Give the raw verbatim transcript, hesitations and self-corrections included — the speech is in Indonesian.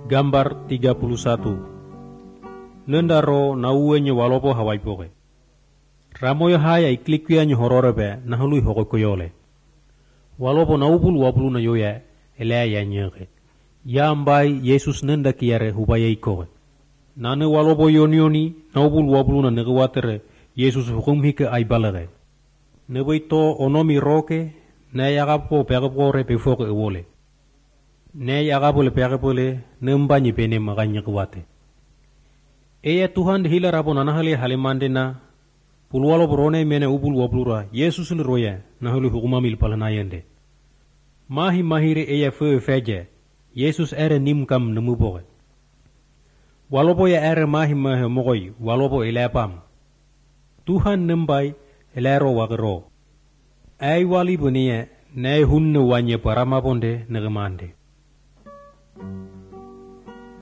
Gambar tiga puluh satu. Nendaro na uwenye walopo hawaipoke. Ramoyo haya iklikya nyo hororebe na halui hokoyole. Walopo na upul wapulu na yoya elea ya nyege. Ya ambai Yesus nenda kiare hubaya ikoke. Nane walopo yonioni na upul wapulu na negewatere Yesus hukumhike ay balage. Nebeito onomi roke na yagapo pegapore pefoke ewole. Ne yagapole pegapole nembanyi pene maganya kuwate. Eya Tuhan hila rapo nanahali halimande na pulwalo borone mene upul waplura Yesus liroya na hulu hukumamil palanayende. Mahi mahire eya fe feje Yesus ere nimkam nemuboge. Walopo ya ere mahi mahi mogoy walopo ilepam. Tuhan nembai elero wagero. Ay wali bunie ne hunne wanye paramaponde negemande.